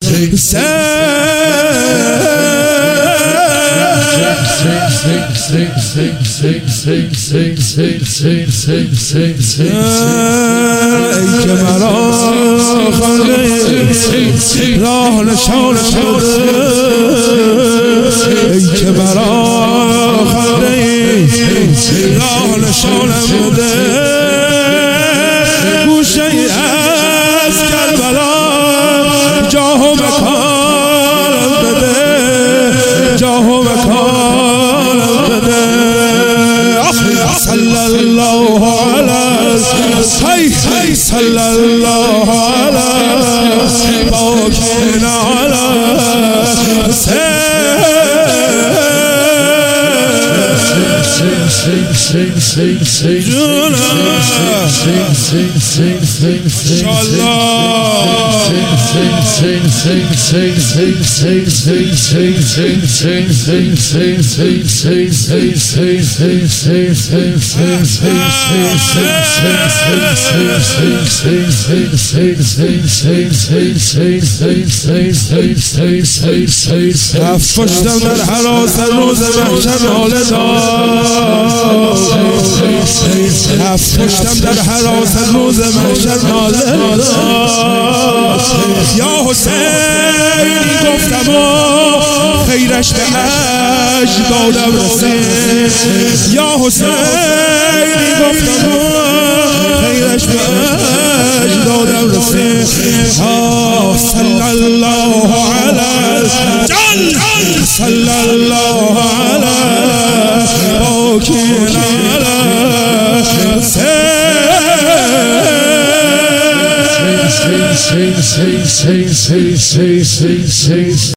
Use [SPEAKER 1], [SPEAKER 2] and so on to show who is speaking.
[SPEAKER 1] که مرا خانه راه نشان بده ای که مرا خانه راه نشان بده گوشه ای از کربلا جاه و مکانم بده جاه و مکانم بده صلی الله علیه صلی الله علیه باکن هفت پشتم در حراس روز محشر ناله دار هفت پشتم در حراس روز محشر ناله دار یا حسینی گفتم و خیرش به اجدادم رسید یا حسینی گفتم و خیرش به اجدادم رسید صلی الله علیه صلی الله علیه باکن علیه